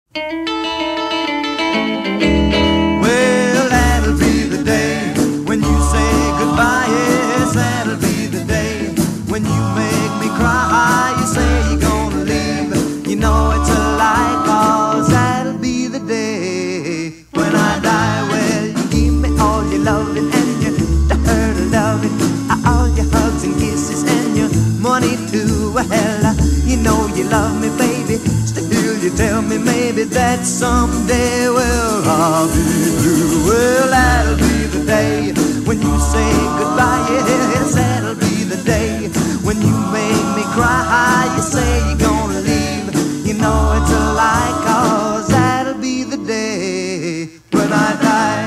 Well, that'll be the day when you say goodbye. Yes, that'll be the day when you make me cry. You say you're gonna leave, you know it's a lie, 'cause that'll be the day when I die. Well, you give me all your loving and your dirty loving, all your hugs and kisses and your money too. Well, you know you love me, baby. Still you tell me maybe that someday, well, I'll be blue. Well, that'll be the day when you say goodbye. Yes, that'll be the day when you make me cry. You say you're gonna leave, you know it's a lie, 'cause that'll be the day when I die.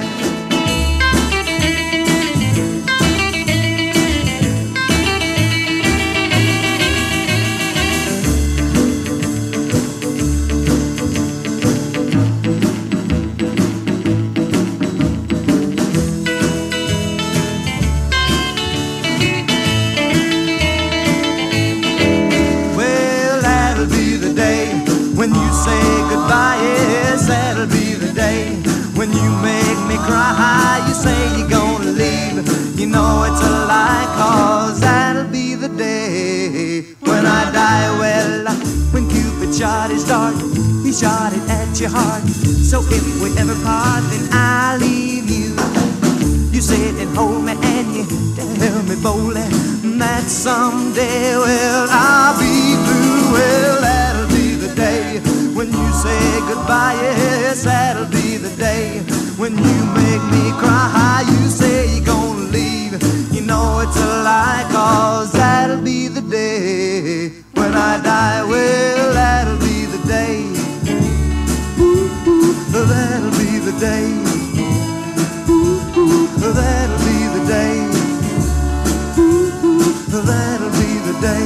When you say goodbye, yes, that'll be the day when you make me cry. You say you're gonna leave, you know it's a lie, 'cause that'll be the day when I die. Well, when Cupid shot his dart, he shot it at your heart. So if we ever part, then I'll leave you. You sit and hold me and you tell me boldly that someday, well, I'll be through. Well, that'll be the day when you say goodbye. Yes, that'll be the day when you make me cry. You say you're gonna leave, you know it's a lie, 'cause that'll be the day when I die. Well, that'll be the day. Ooh, ooh, that'll be the day. Ooh, ooh, that'll be the day. Ooh, ooh, that'll be the day.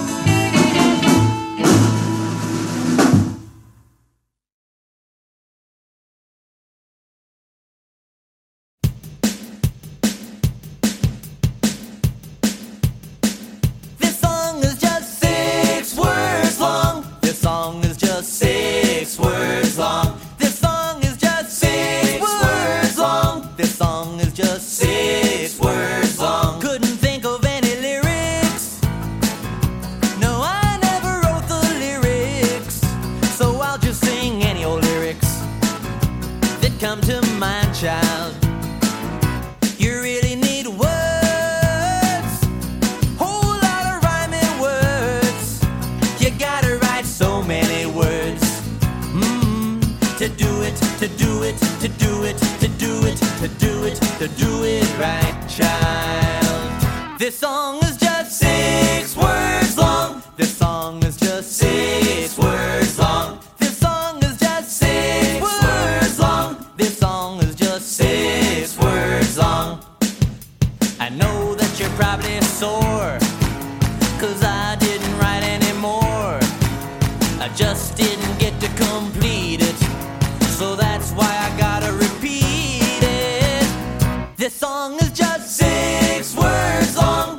Come to mind, child. You really need words, whole lot of rhyming words. You gotta write so many words to do it, to do it, to do it, to do it, to do it, to do it right, child. This song is just 6 words long. This song is just 6 words long. This song is just 6 words long. This song is just 6 words long. I know that you're probably sore, 'cause I didn't write any more. I just didn't get to complete it, so that's why I gotta repeat it. This song is just 6 words long.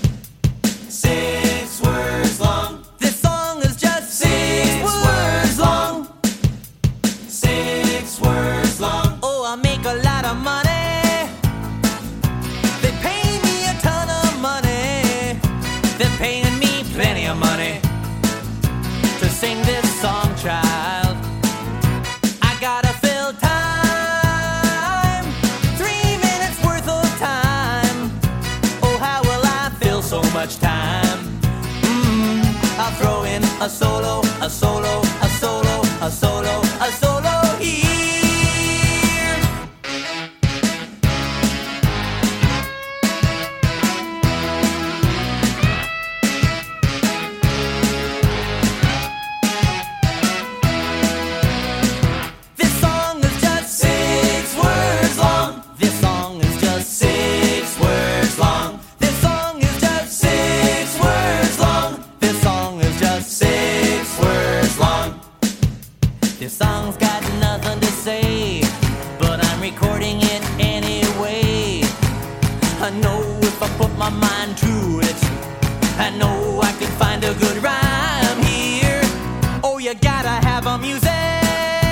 6 words long. This song is just 6 words long. 6 words long. Oh, I make a lot of money. They pay me a ton of money. They're paying me plenty of money to sing this song, child. I gotta fill time, 3 minutes worth of time. Oh, how will I fill so much time? I'll throw in a solo, a solo, a solo, a solo, a solo here. This song is just 6 words long. This song is just 6 words long. This song is just 6 words long. This song is just 6 words long. This song's got nothing to say, but I'm recording it anyway. I know if I put my mind to it, I know I can find a good rhyme here. Oh, you gotta have a music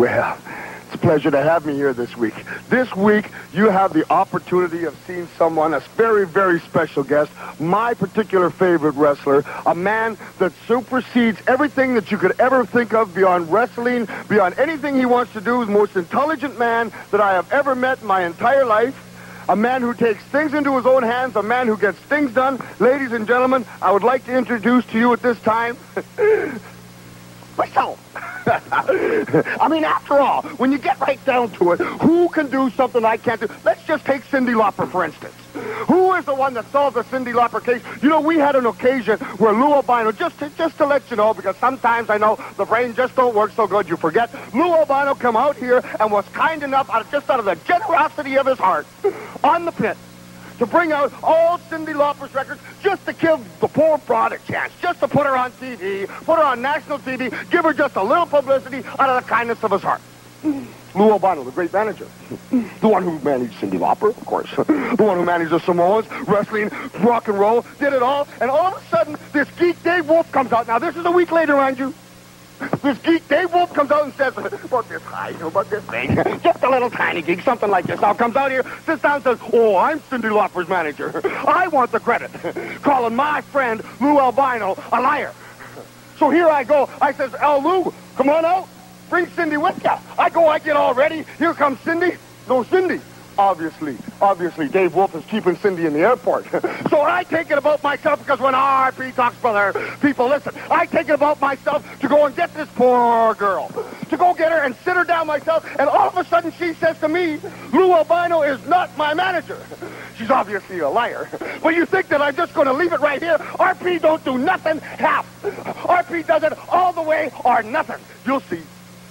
Well, it's a pleasure to have me here this week. This week, you have the opportunity of seeing someone, a very, very special guest, my particular favorite wrestler, a man that supersedes everything that you could ever think of beyond wrestling, beyond anything he wants to do, the most intelligent man that I have ever met in my entire life. A man who takes things into his own hands, a man who gets things done. Ladies and gentlemen, I would like to introduce to you at this time myself. I mean, after all, when you get right down to it, who can do something I can't do? Let's just take Cyndi Lauper, for instance. Who is the one that solved the Cyndi Lauper case? You know, we had an occasion where Lou Albino, just to let you know, because sometimes I know the brain just don't work so good, you forget. Lou Albino come out here and was kind enough, just out of the generosity of his heart, on the pit, to bring out all Cyndi Lauper's records just to give the poor broad a chance, just to put her on TV, put her on national TV, give her just a little publicity out of the kindness of his heart. Lou Albino, the great manager. The one who managed Cyndi Lauper, of course. The one who managed the Samoans, wrestling, rock and roll, did it all. And all of a sudden, this geek Dave Wolf comes out. Now, this is a week later, mind you. This geek Dave Wolf comes out and says, about this high, about this thing. Just a little tiny geek, something like this. Now comes out here, sits down and says, oh, I'm Cyndi Lauper's manager. I want the credit. Calling my friend Lou Albino a liar. So here I go. I says, Lou, come on out. Bring Cyndi with ya. I go, I get all ready. Here comes Cyndi. No Cyndi. Obviously, Dave Wolf is keeping Cyndi in the airport. So I take it about myself, because when RP talks, brother, people listen. I take it about myself to go and get this poor girl. To go get her and sit her down myself, and all of a sudden she says to me, Lou Albino is not my manager. She's obviously a liar. But you think that I'm just going to leave it right here? RP don't do nothing half. RP does it all the way or nothing. You'll see.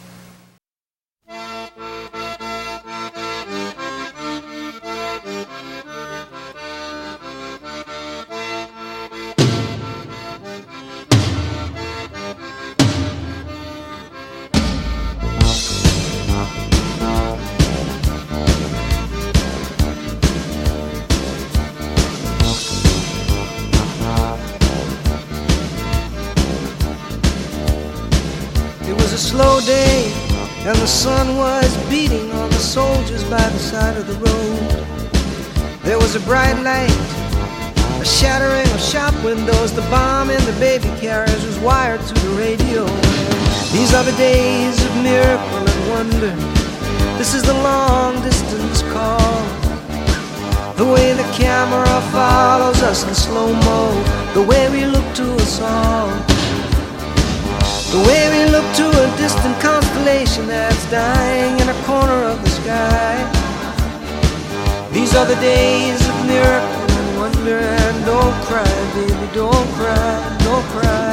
Slow day, and the sun was beating on the soldiers by the side of the road. There was a bright light, a shattering of shop windows. The bomb in the baby carriage was wired to the radio. These are the days of miracle and wonder. This is the long distance call. The way the camera follows us in slow-mo, the way we look to us all. The way we look to a distant constellation that's dying in a corner of the sky. These are the days of miracle and wonder. And don't cry, baby, don't cry, don't cry.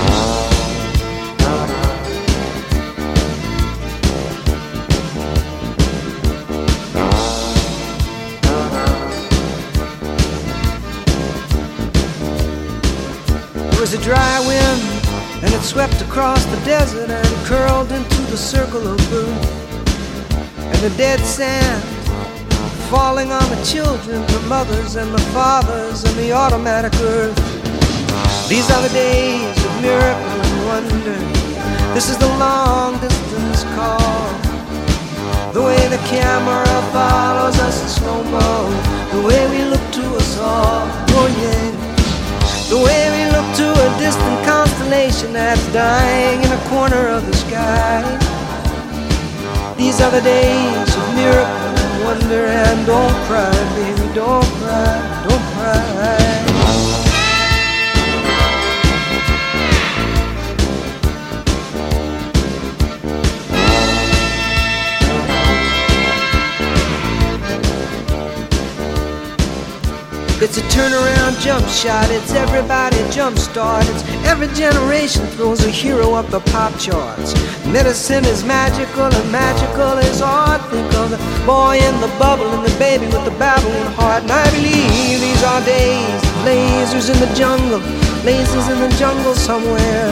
There was a dry wind, and it swept across the desert and curled into the circle of blue. And the dead sand falling on the children, the mothers and the fathers and the automatic earth. These are the days of miracle and wonder. This is the long distance call. The way the camera follows us in slow-mo, the way we look to us all, oh yeah. The way we look to a distant constellation that's dying in a corner of the sky. These are the days of miracle and wonder. And don't cry, baby, don't cry, don't cry. It's a turnaround jump shot, it's everybody jump start. It's every generation throws a hero up the pop charts. Medicine is magical and magical is art. Think of the boy in the bubble and the baby with the babbling heart. And I believe these are days of lasers in the jungle, lasers in the jungle somewhere.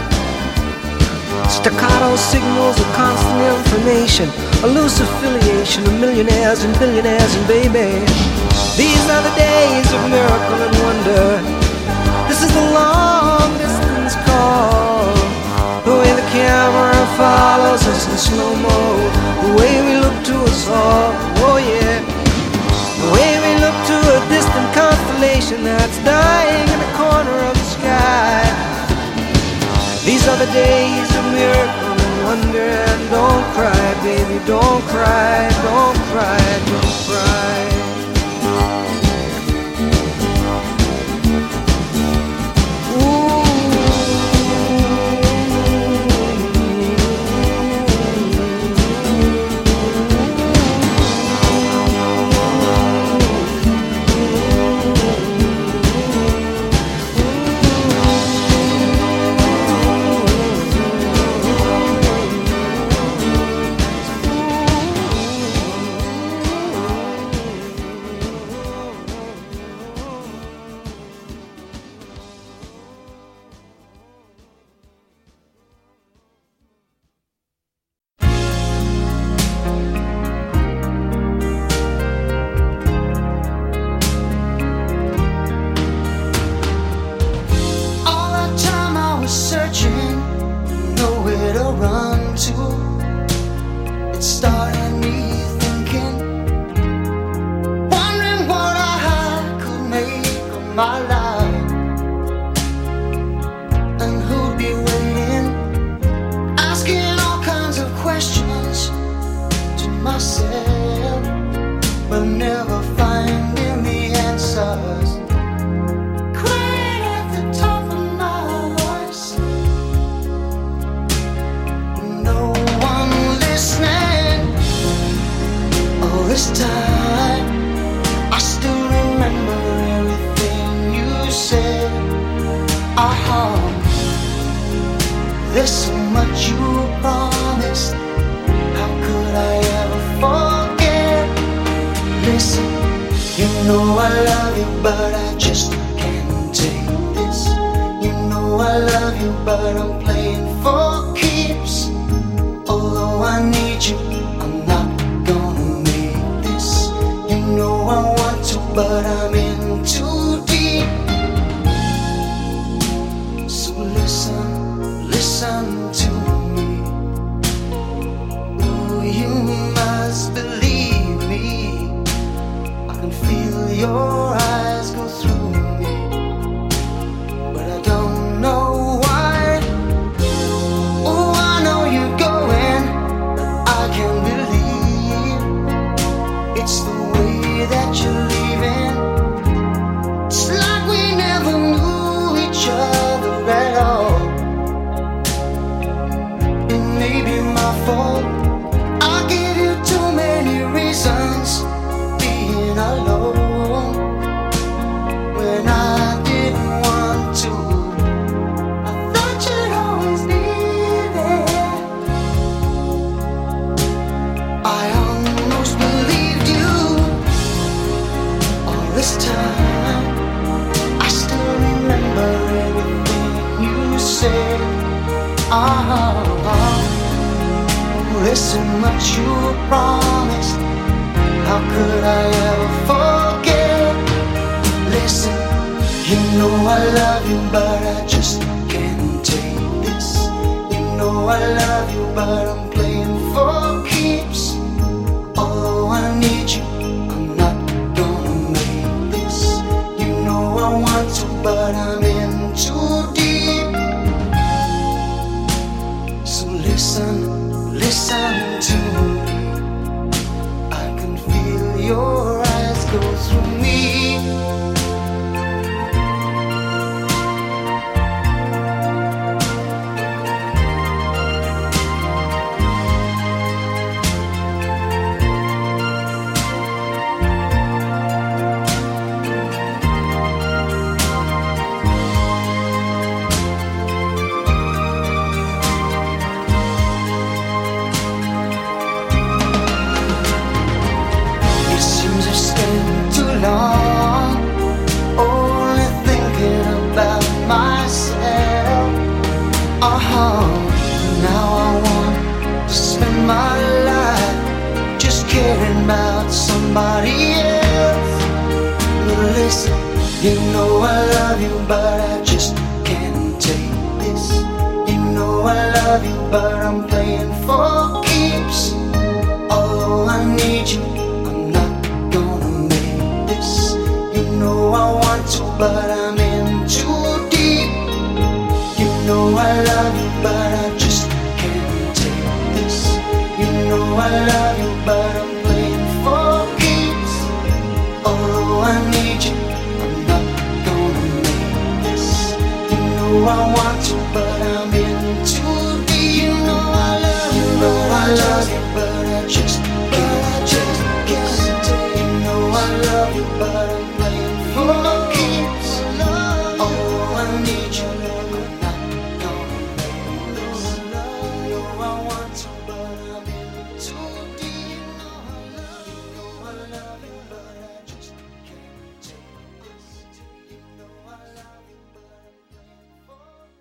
Staccato signals of constant information, a loose affiliation of millionaires and billionaires and baby. These are the days of miracle and wonder. This is the long distance call. The way the camera follows us in slow-mo, nation that's dying in the corner of the sky. These are the days of miracle and wonder, and don't cry, baby, don't cry, don't cry, don't cry. You know I love you, but I just can't take this. You know I love you, but I'm playing for keeps. Although I need you, I'm not gonna make this. You know I want to, but I'm in too deep. You know I love you, but I just can't take this. You know I love you, but I'm playing for keeps. Although I need you, I'm not gonna make this. You know I want you, but I'm in too deep. You know I love you, but I just can't take this. You know I love you, but I'm playing for keeps. Although I need you, I'm not gonna make this. You know I want you, but I'm in too deep. You know I love you, but I just can't take this. You know I love you, but I'm playing for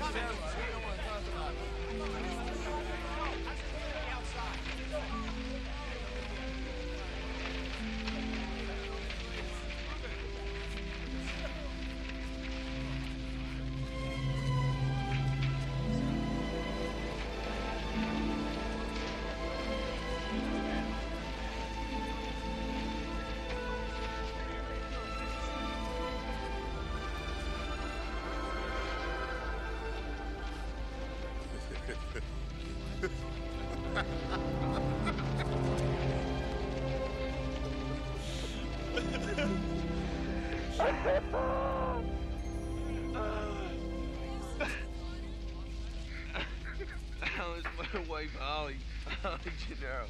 Alan's my wife, Holly. Holly Gennaro.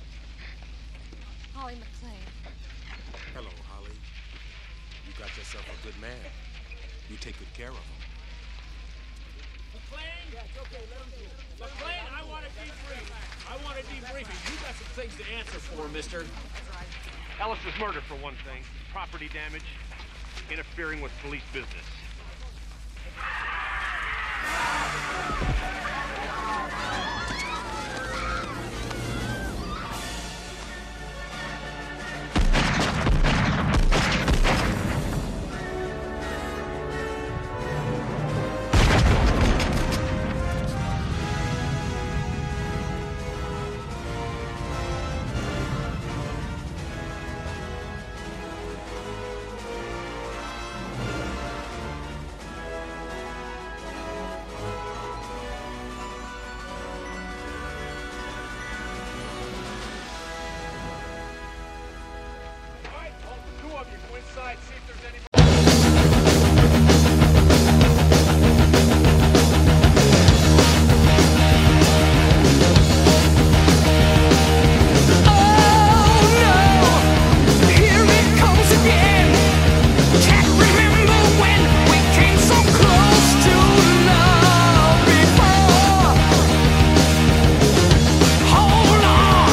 Holly McClain. Hello, Holly. You got yourself a good man. You take good care of him. McClain? Yeah, it's okay, let him do it. McClain, I want a debrief. I want a debriefing. You got some things to answer for, mister. Ellis was murdered, for one thing. Property damage, interfering with police business.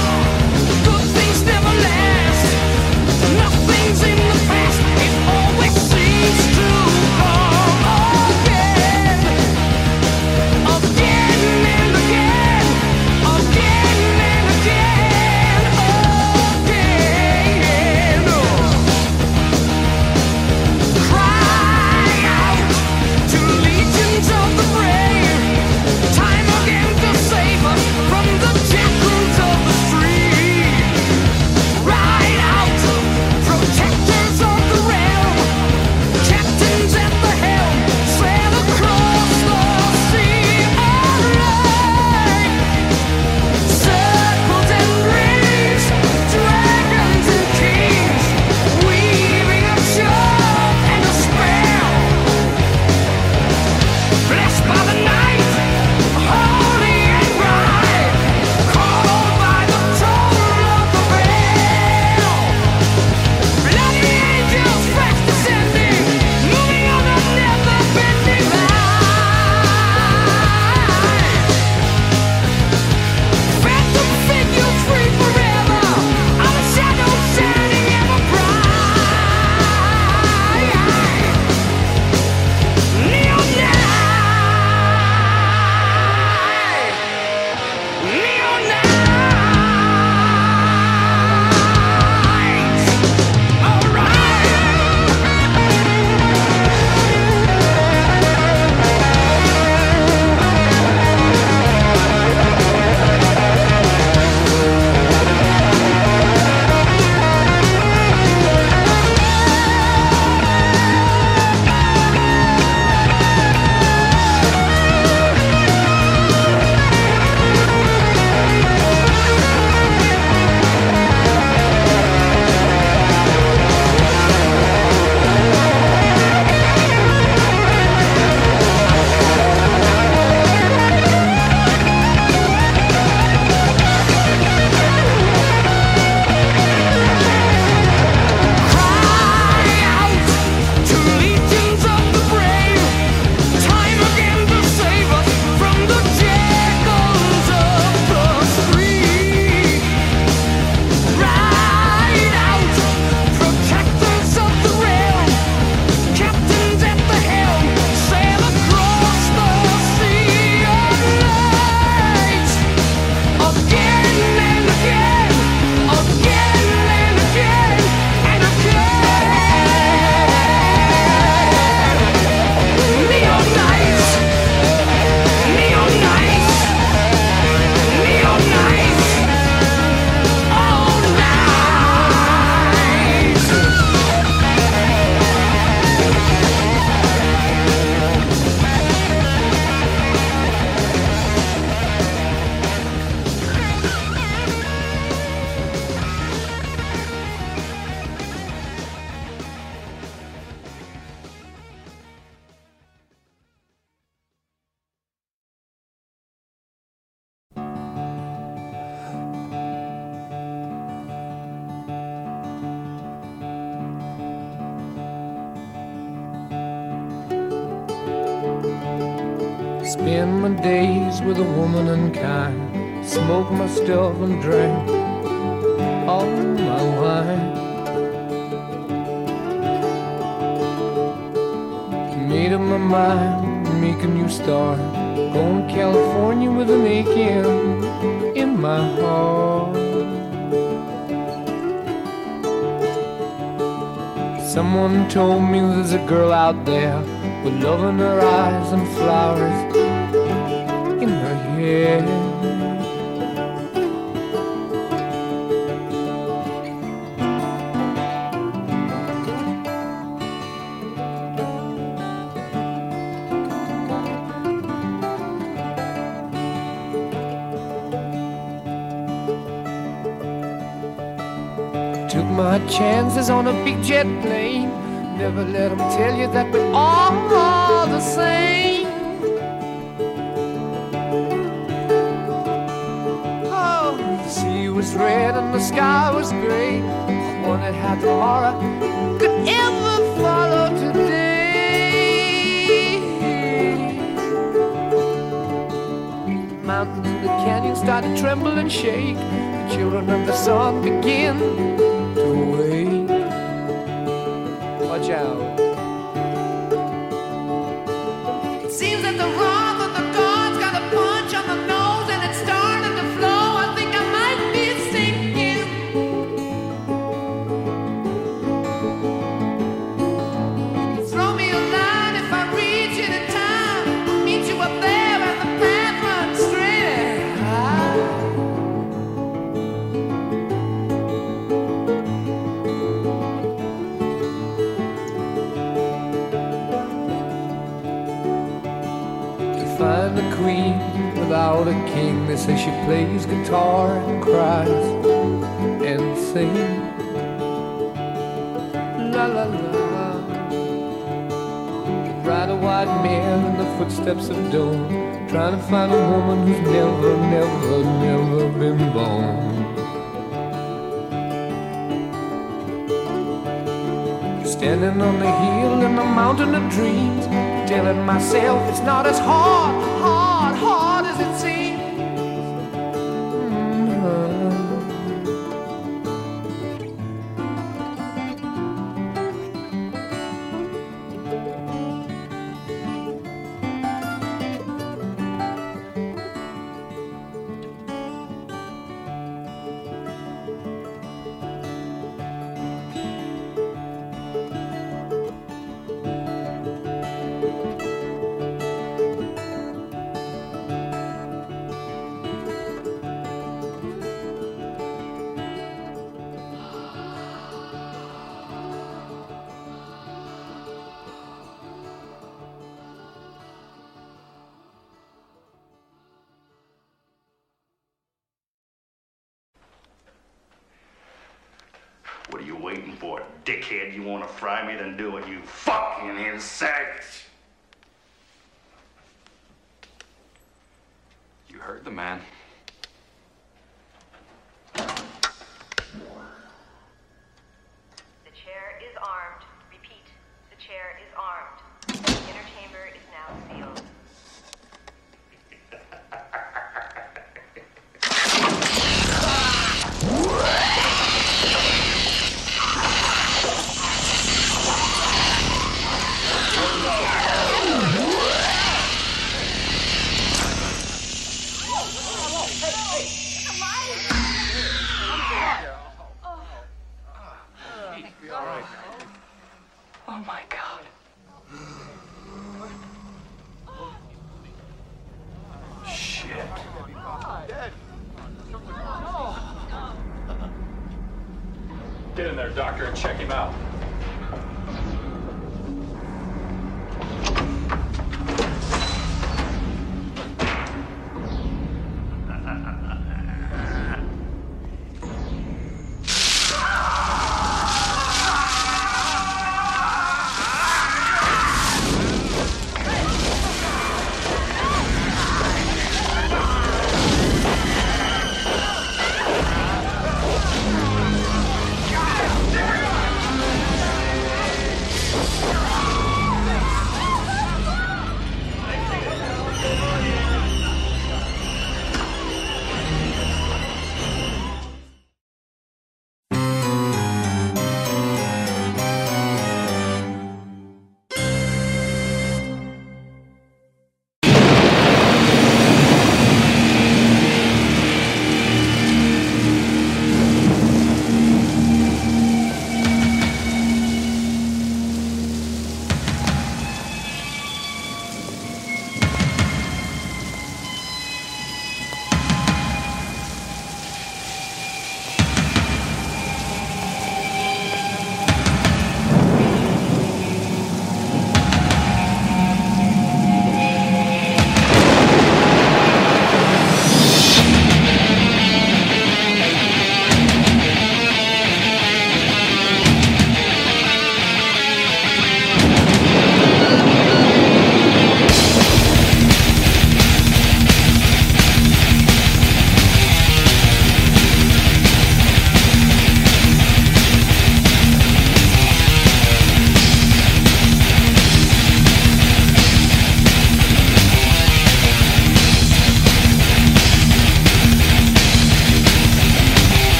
Nothing's in the past, it's always Spend my days with a woman unkind, smoke my stuff and drink all my wine. Made up my mind, make a new start, going to California with an aching in my heart. Someone told me there's a girl out there with love in her eyes and flowers in her hair. Took my chances on a big jet plane. Never let them tell you that we're all the same. Oh, the sea was red and the sky was gray. I wondered how tomorrow could ever follow today. Mountains in the canyon start to tremble and shake. The children of the sun begin to wait. Watch out. It seems that the wrath of the gods got a punch on the nose and it's starting to flow. I think I might be sinking. Throw me a line if I reach it in time. I'll meet you up there at the path runs straight. Find the queen without a king. They say she plays guitar and cries and sings. La la la. Ride a white mare in the footsteps of dawn, trying to find a woman who's never, never, never been born. Standing on the hill in the mountain of dreams, telling myself it's not as hard as it seems. What are you waiting for, dickhead? You want to fry me? Then do it, you fucking insect! You heard the man. The chair is armed. Repeat, the chair is armed. The inner chamber is now sealed. Oh my God. Shit. Get in there, doctor, and check him out.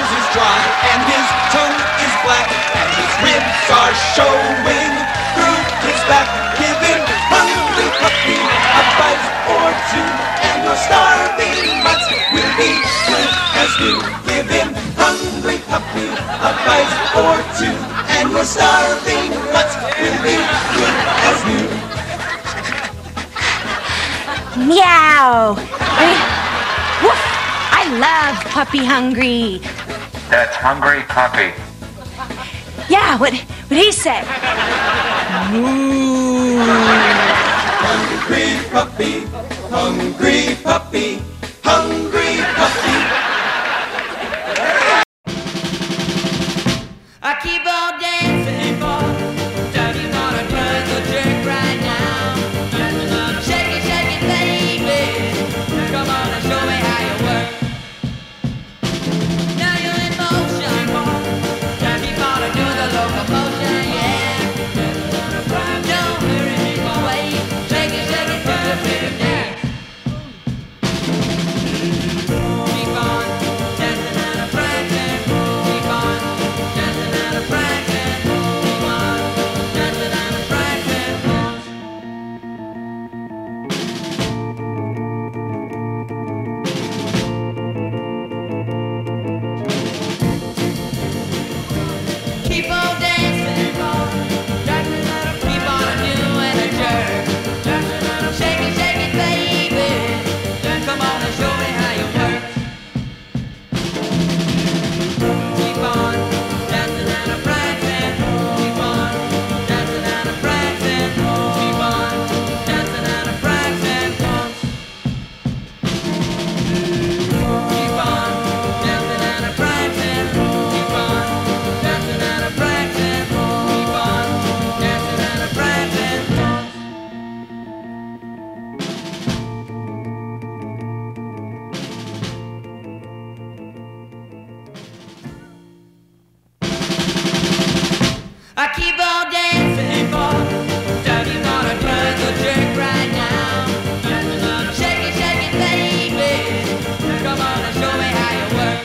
nose is dry, and his tongue is black, and his ribs are showing through his back. Give him hungry puppy a bite or two, and your starving mutts will be good as new. Give him hungry puppy a bite or two, and your starving mutts will be good as new. Meow! Woof! I love Puppy Hungry. That's Hungry Puppy. Yeah, what he say? Moo! Hungry puppy, hungry puppy, hungry puppy. I keep on dancing for Daddy gonna turn the jerk right now. Shake it, baby. Come on and show me how you work. Now you're in motion. Daddy gonna do the locomotion, yeah. Don't hurry me away. Shake it, to the rhythm dance. Keep on dancing and a prancing. Keep on dancing and a prancing. Keep on dancing and a prancing. Keep on dancing, dancing and a keep on doing a jerk. Shake it, baby. Come on and show me how you work. Keep on dancing and a prancing. Keep on dancing and a prancing. Keep on dancing and a prancing. Keep on dancing and a prancing. Keep on dancing and a prancing. Keep on dancing and a prancing. I keep on dancing for Daddy gonna turn the jerk right now. Shake it, baby. Come on and show me how you work.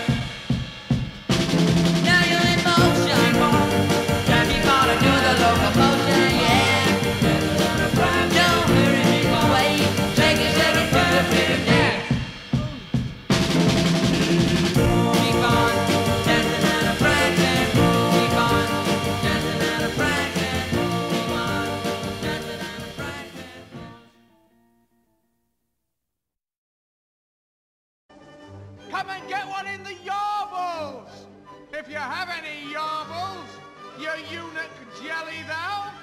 Now you're in motion. Daddy gonna do the locomotion, yeah. Don't hurry me away. Shake it, to the rhythm dance. Keep on dancing and a prancing. Keep on dancing and a prancing. Keep on dancing and a prancing. Come and get one in the yarbles! If you have any yarbles, you eunuch jelly thou!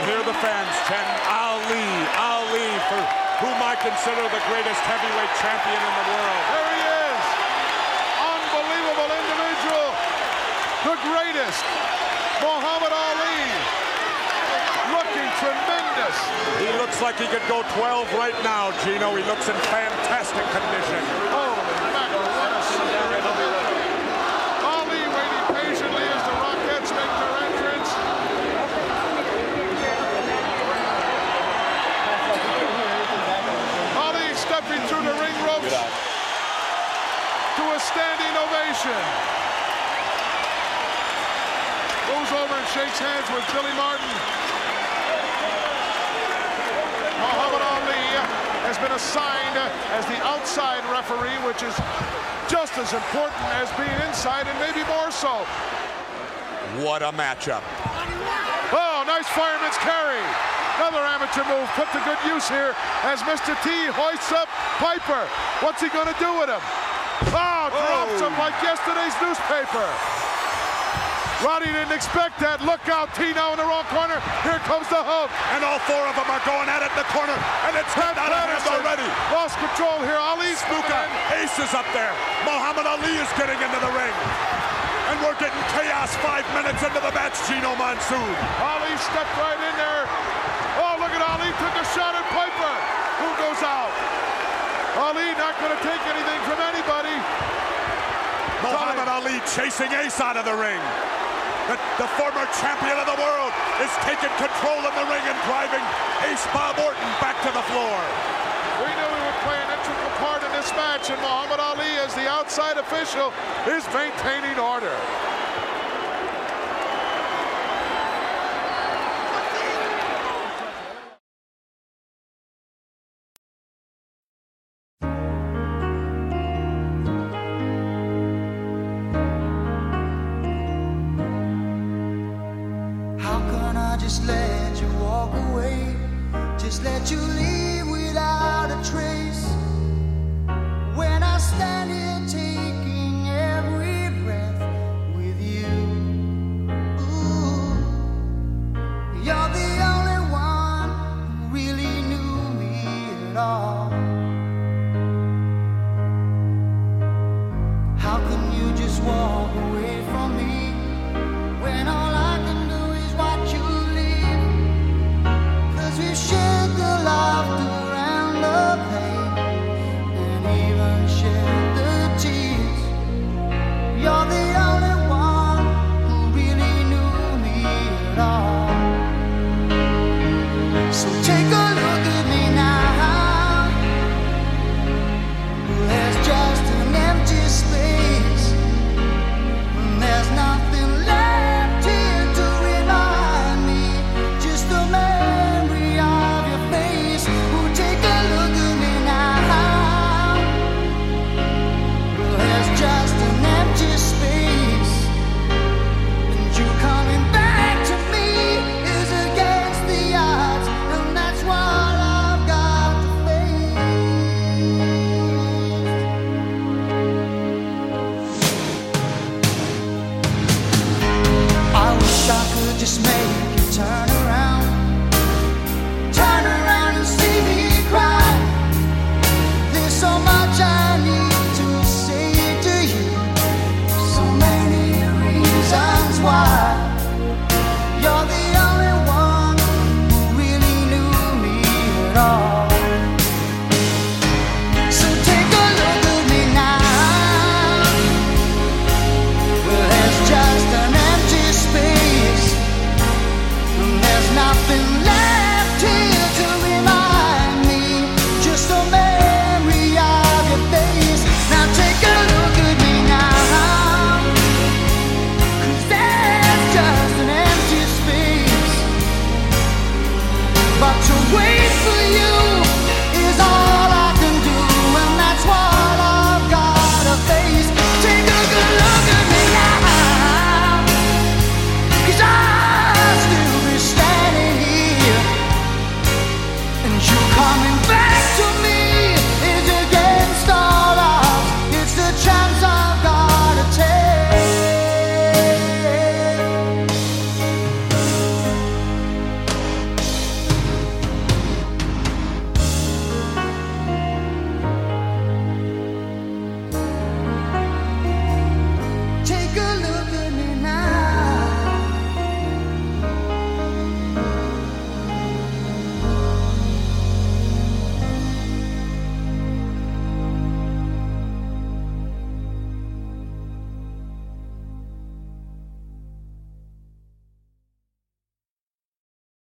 hear the fans chant Ali, Ali, for whom I consider the greatest heavyweight champion in the world. There he is. Unbelievable individual. The greatest. Muhammad Ali. Looking tremendous. He looks like he could go 12 right now, Gino. He looks in fantastic condition. Holy mackerel, what a scenario. Ali waiting patiently as the Rockettes make their entrance. Ali stepping through the ring ropes to a standing ovation. Goes over and shakes hands with Billy Martin. Muhammad Ali has been assigned as the outside referee, which is just as important as being inside and maybe more so. What a matchup. Oh, nice fireman's carry. Another amateur move put to good use here as Mr. T hoists up Piper. What's he going to do with him? Oh, drops him like yesterday's newspaper. Roddy didn't expect that. Look out, T now in the wrong corner. Here comes the hook. And all four of them are going at it in the corner. And it's out of hands already. Lost control here. Ali's Snuka. Ace is up there. Muhammad Ali is getting into the ring. And we're getting chaos 5 minutes into the match, Gino Monsoon. Ali stepped right in there. Oh, look at Ali. Took a shot at Piper. Who goes out? Ali not going to take anything from anybody. Muhammad Ali chasing Ace out of the ring. The former champion of the world is taking control in the ring and driving Ace Bob Orton back to the floor. We knew he would play an integral part in this match, and Muhammad Ali, as the outside official, is maintaining order. Just let you walk away, just let you leave without a trace. When I stand here, take